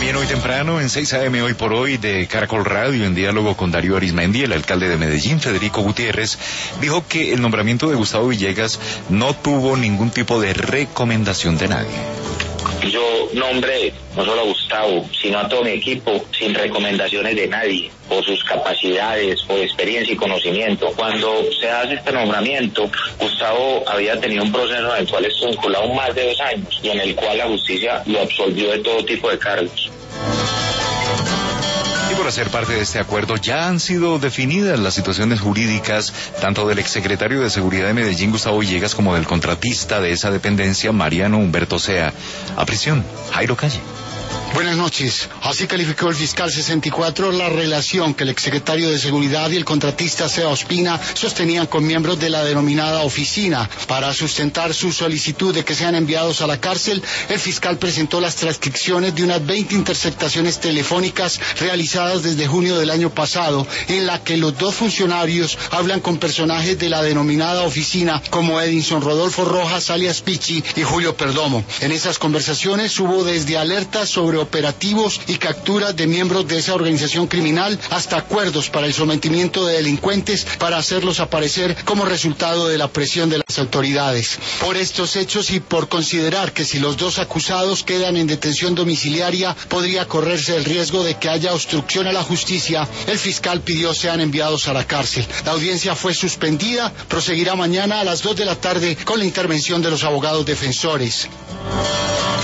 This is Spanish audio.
Bien, hoy temprano, en 6 a.m. Hoy por Hoy, de Caracol Radio, en diálogo con Darío Arizmendi, el alcalde de Medellín, Federico Gutiérrez, dijo que el nombramiento de Gustavo Villegas no tuvo ningún tipo de recomendación de nadie. Yo nombré no solo a Gustavo, sino a todo mi equipo, sin recomendaciones de nadie, por sus capacidades, por experiencia y conocimiento. Cuando se hace este nombramiento, Gustavo había tenido un proceso en el cual estuvo vinculado más de 2 años y en el cual la justicia lo absolvió de todo tipo de cargos. Y por hacer parte de este acuerdo ya han sido definidas las situaciones jurídicas tanto del exsecretario de Seguridad de Medellín, Gustavo Villegas, como del contratista de esa dependencia, Mariano Humberto Sea. A prisión, Jairo Calle. Buenas noches. Así calificó el fiscal 64 la relación que el exsecretario de Seguridad y el contratista Sea Ospina sostenían con miembros de la denominada oficina. Para sustentar su solicitud de que sean enviados a la cárcel, el fiscal presentó las transcripciones de unas 20 interceptaciones telefónicas realizadas desde junio del año pasado, en la que los dos funcionarios hablan con personajes de la denominada oficina como Edinson Rodolfo Rojas, alias Pichi, y Julio Perdomo. En esas conversaciones hubo desde alertas sobre operativos y capturas de miembros de esa organización criminal hasta acuerdos para el sometimiento de delincuentes para hacerlos aparecer como resultado de la presión de las autoridades. Por estos hechos y por considerar que si los dos acusados quedan en detención domiciliaria podría correrse el riesgo de que haya obstrucción a la justicia, el fiscal pidió sean enviados a la cárcel. La audiencia fue suspendida, proseguirá mañana a las 2 de la tarde con la intervención de los abogados defensores.